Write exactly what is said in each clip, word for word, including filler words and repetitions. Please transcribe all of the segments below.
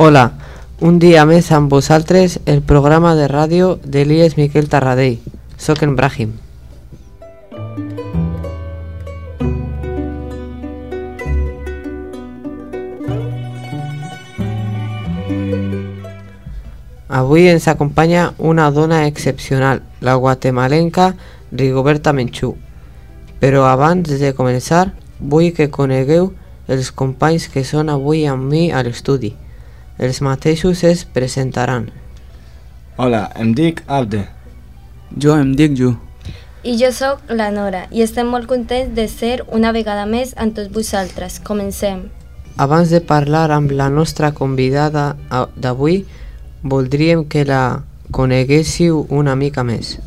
Hola, un dia més amb vosaltres el programa de ràdio d'Elies Miquel Tarradell. Soc en Brahim. Avui ens acompanya una dona excepcional, la guatemalenca Rigoberta Menchú. Però abans de començar, vull que conegueu els companys que són avui amb mi a l'estudi. Els mateixos es presentaran. Hola, em dic Abde. Jo em dic Ju. I jo sóc la Nora i estem molt contents de ser una vegada més amb tots vosaltres. Comencem. Abans de parlar amb la nostra convidada d'avui, voldríem que la coneguéssiu una mica més.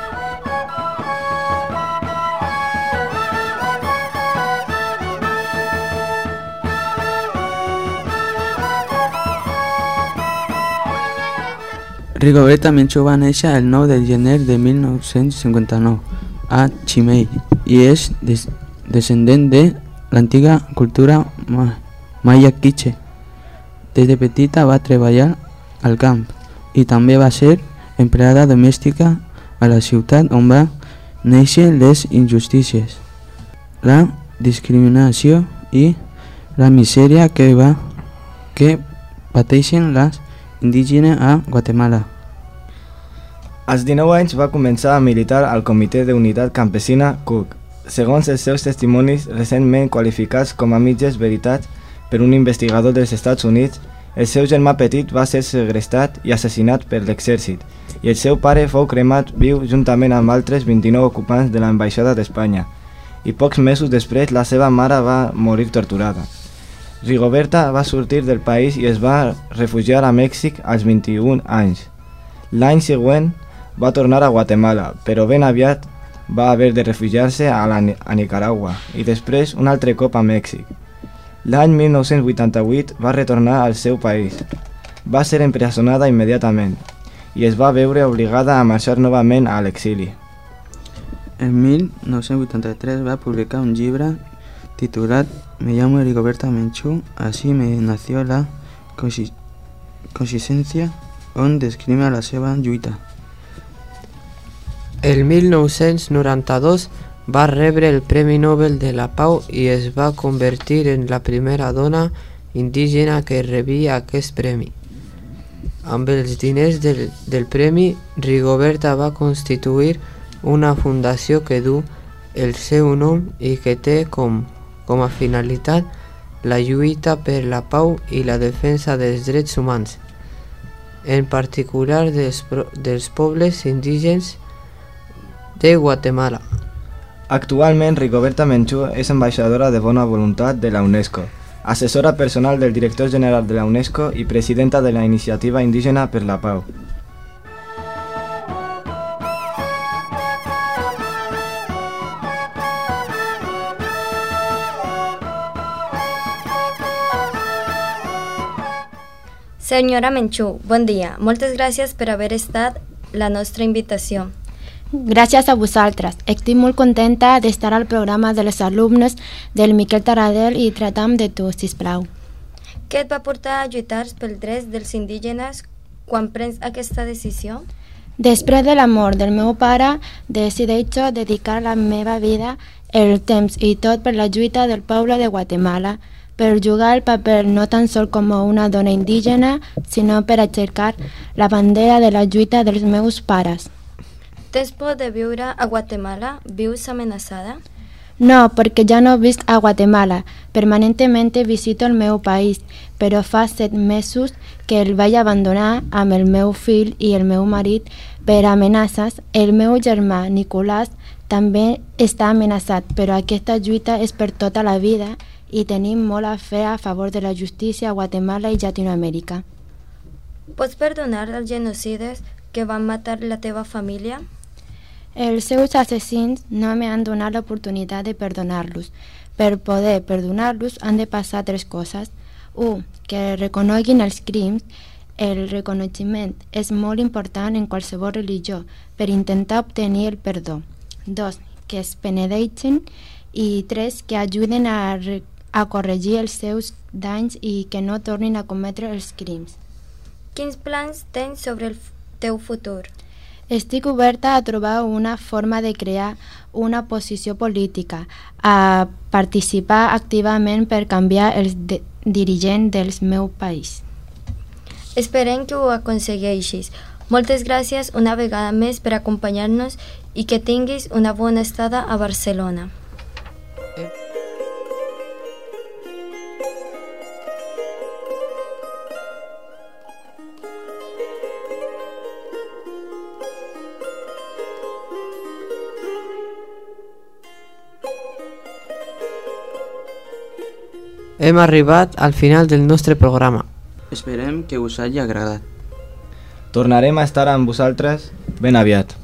Rigoberta Menchú va néixer el nou de gener de mil nou-cents cinquanta-nou a Chimay i és des descendent de l'antiga cultura ma maya quiche. Des de petita va treballar al camp i també va ser empleada domèstica a la ciutat on va néixer les injustícies, la discriminació i la misèria que va que pateixen les indígenes a Guatemala. Als dinou anys va començar a militar al Comitè de Unitat Campesina Cook, segons els seus testimonis recentment qualificats com a mitges veritats per un investigador dels Estats Units. El seu germà petit va ser segrestat i assassinat per l'exèrcit i el seu pare fou cremat viu juntament amb altres vint-i-nou ocupants de l'ambaixada d'Espanya i pocs mesos després la seva mare va morir torturada. Rigoberta va sortir del país i es va refugiar a Mèxic als vint-i-un anys. L'any següent va tornar a Guatemala, però ben aviat va haver de refugiar-se a, a Nicaragua i després un altre cop a Mèxic. L'any mil nou-cents vuitanta-vuit va retornar al seu país. Va ser empresonada immediatament i es va veure obligada a marxar novament a l'exili. En mil nou-cents vuitanta-tres va publicar un llibre titulat Me llamo Rigoberta Menchú, así me nació la consciencia, on descriu la seva lluita. El mil nou-cents noranta-dos va rebre el Premi Nobel de la Pau i es va convertir en la primera dona indígena que rebia aquest premi. Amb els diners del, del premi, Rigoberta va constituir una fundació que du el seu nom i que té com, com a finalitat la lluita per la pau i la defensa dels drets humans, en particular dels, dels pobles indígenes de Guatemala. Actualment, Rigoberta Menchú és ambaixadora de bona voluntat de la UNESCO, assessora personal del director general de la UNESCO i presidenta de la Iniciativa Indígena per la Pau. Senyora Menchú, bon dia. Moltes gràcies per haver estat la nostra invitació. Gràcies a vosaltres. Estic molt contenta d'estar al programa de les alumnes del Miquel Tarradell i tractam de tu, sisplau. Què et va portar a lluitar pels drets dels indígenes quan prens aquesta decisió? Després de la mort del meu pare, decideixo dedicar la meva vida, el temps i tot per la lluita del poble de Guatemala, per jugar el paper no tan sol com una dona indígena, sinó per aixecar la bandera de la lluita dels meus pares. Tens por de viure a Guatemala? Vius amenaçada? No, perquè ja no visc a Guatemala. Permanentemente visito el meu país, però fa set mesos que el vaig abandonar amb el meu fill i el meu marit per amenaces. El meu germà, Nicolás, també està amenaçat, però aquesta lluita és per tota la vida i tenim molt a fer a favor de la justícia a Guatemala i Llatinoamèrica. Pots perdonar els genocides que van matar la teva família? Els seus assassins no m'han donat l'oportunitat de perdonar-los. Per poder perdonar-los han de passar tres coses. U, que reconeguin els crims. El reconeixement és molt important en qualsevol religió per intentar obtenir el perdó. Dos, que es penedeixin. I tres, que ajuden a, re a corregir els seus danys i que no tornin a cometre els crims. Quins plans tens sobre el teu futur? Estic oberta a trobar una forma de crear una posició política, a participar activament per canviar els de- dirigents del meu país. Esperem que ho aconsegueixis. Moltes gràcies una vegada més per acompanyar-nos i que tinguis una bona estada a Barcelona. Hem arribat al final del nostre programa. Esperem que us hagi agradat. Tornarem a estar amb vosaltres ben aviat.